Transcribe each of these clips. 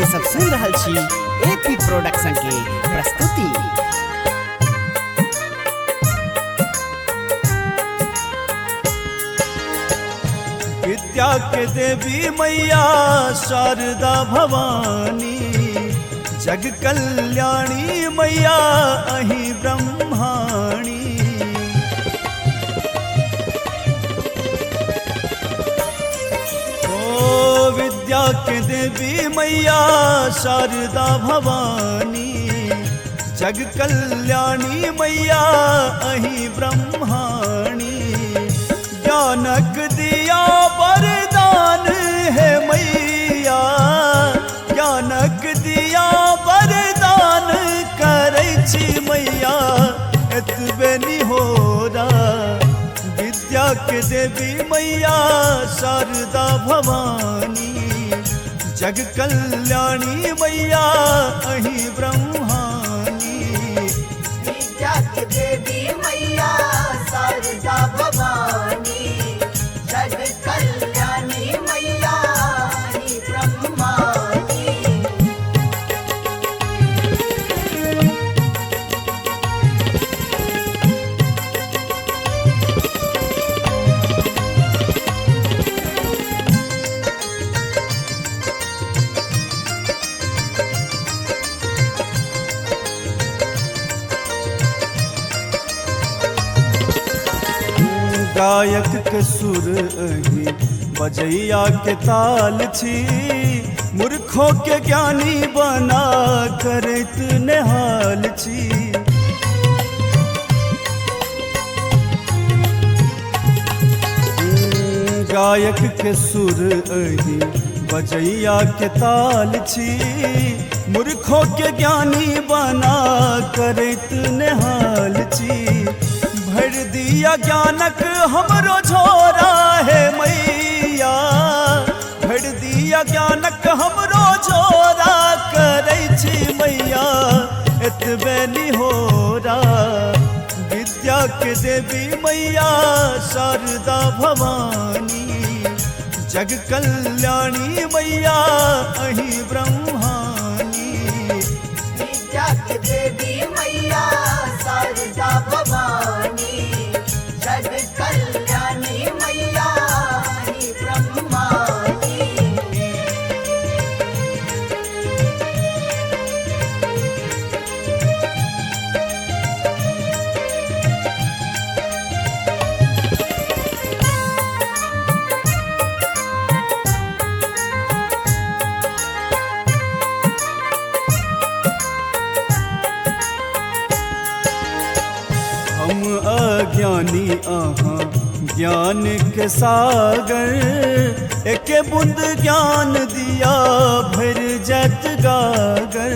अपने सब सुन रहल छी एपी प्रोडक्शन के प्रस्तुति। विद्या के देवी मैया शारदा भवानी, जग कल्याणी मैया अहि ब्रह्माणी। ओ विद्या के देवी मैया शारदा भवानी, जग कल्याणी मैया अहि ब्रह्माणी। ज्ञानक दिया वरदान है मैया, ज्ञानक दिया वरदान करै छी मैया, एतबे निहोरा। विद्या के देवी मैया शारदा भवानी, जग कल्याणी मैया अहि ब्रह्मानी। विद्या के देवी मैया शारदा भवानी, जग कल्याणी मैया अहि ब्रह्मानी। गायक के सुर अहि बजैया के ताल छी, मूर्खों के ज्ञानी बना करैत नेहाल छी। गायक के सुर अहि बजैया के ताल छी, मूर्खों के ज्ञानी बना करैत नेहाल छी। भर दिया ज्ञानक हमरो झोरा है मैया, भर दिया ज्ञानक हमरो झोरा करै छी मैया, एतबे निहोरा। विद्या के देवी मैया शारदा भवानी, जग कल्याणी मैया अहि ब्रह्मानी। विद्या के देवी मैया शारदा भवानी, जग कल्याणी मैया अहि ब्रह्मानी। हम अज्ञानी अहाँ ज्ञान के सागर, एके बूंद ज्ञान दिया भर जत गागर।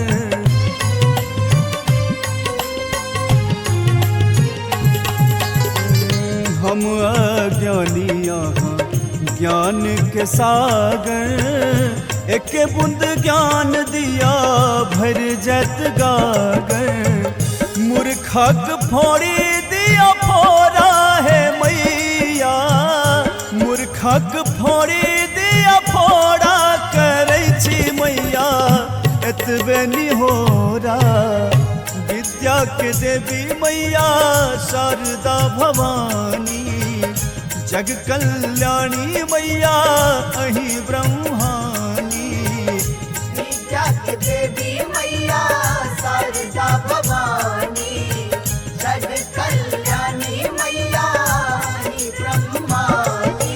हम अज्ञानी अहाँ ज्ञान के सागर, एके बूंद ज्ञान दिया भर जत गागर। मूर्खक फोड़ी दिया फोरा है मैया, मूर्खक फोड़ी दिया फोड़ा करै छी मैया, एतबे निहोरा। विद्या के देवी मैया शारदा भवानी, जग कल्याणी मैया अहि ब्रह्मानी। विद्या के देवी मैया शारदा भवानी, जग कल्याणी मैया अहि ब्रह्मानी।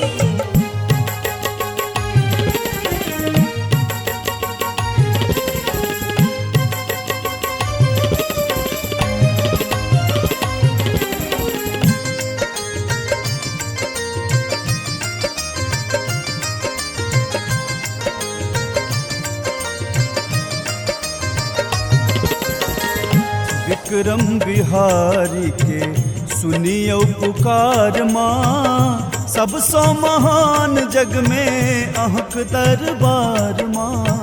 विक्रम बिहारी के सुनियो पुकार माँ, सबसो महान जग में अहक दरबार माँ।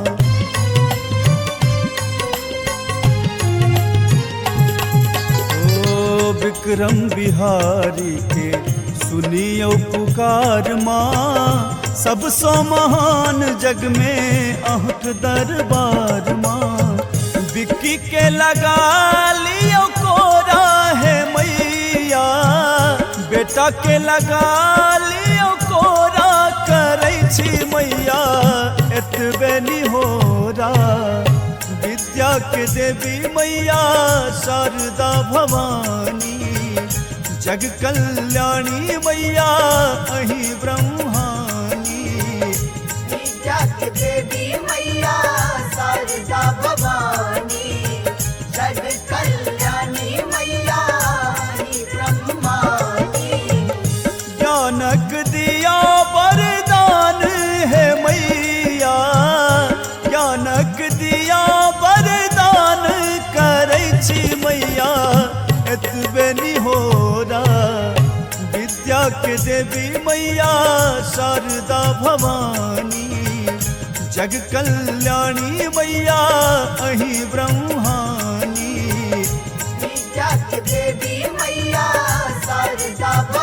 ओ विक्रम बिहारी के सुनियो पुकार माँ सबसो महान जग में अहक दरबार माँ। बिक्की के लगा लियो कोरा है मैया, बेटा के लगा लियो कोरा करै छी मैया एतबे निहोरा। विद्या के देवी मैया शारदा भवानी, जग कल्याणी मैया अहि ब्रह्मानी। विद्या के देवी मैया शारदा भवानी, जग कल्याणी मैया अहि ब्रह्मानी। ज्ञानक दिया वरदान है मैया, ज्ञानक दिया वरदान करै छी मैया एतबे निहोरा। विद्या के देवी मैया शारदा भवानी, जग कल्याणी मैया अहि ब्रह्मानी। विद्या के देवी मैया शारदा